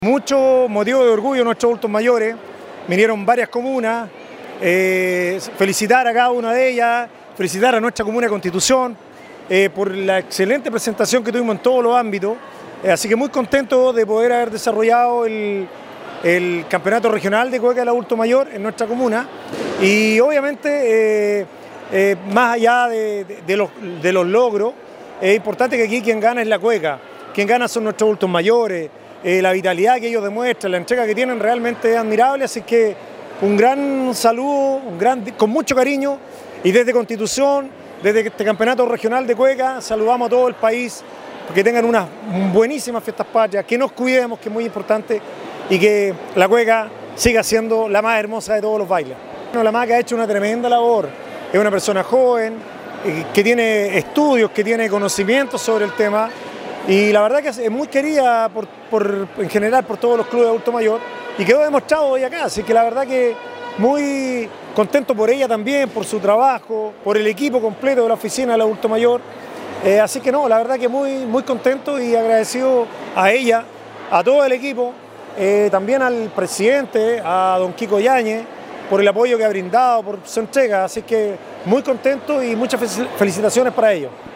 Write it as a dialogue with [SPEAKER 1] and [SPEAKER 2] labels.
[SPEAKER 1] Mucho motivo de orgullo nuestros adultos mayores, vinieron varias comunas, felicitar a cada una de ellas, felicitar a nuestra comuna de Constitución por la excelente presentación que tuvimos en todos los ámbitos, así que muy contento de poder haber desarrollado el campeonato regional de cueca del adulto mayor en nuestra comuna y obviamente más allá de los logros, es importante que aquí quien gana es la cueca, quien gana son nuestros adultos mayores. La vitalidad que ellos demuestran, la entrega que tienen realmente es admirable, así que un gran saludo, con mucho cariño, y desde Constitución, desde este campeonato regional de cueca, saludamos a todo el país, que tengan unas buenísimas fiestas patrias, que nos cuidemos, que es muy importante, y que la cueca siga siendo la más hermosa de todos los bailes. Bueno, la MAC ha hecho una tremenda labor, es una persona joven, que tiene estudios, que tiene conocimientos sobre el tema, y la verdad que es muy querida en general por todos los clubes de adulto mayor y quedó demostrado hoy acá, así que la verdad que muy contento por ella también, por su trabajo, por el equipo completo de la oficina del adulto mayor, así que no, la verdad que muy contento y agradecido a ella, a todo el equipo, también al presidente, a don Kiko Yáñez, por el apoyo que ha brindado, por su entrega, así que muy contento y muchas felicitaciones para ellos.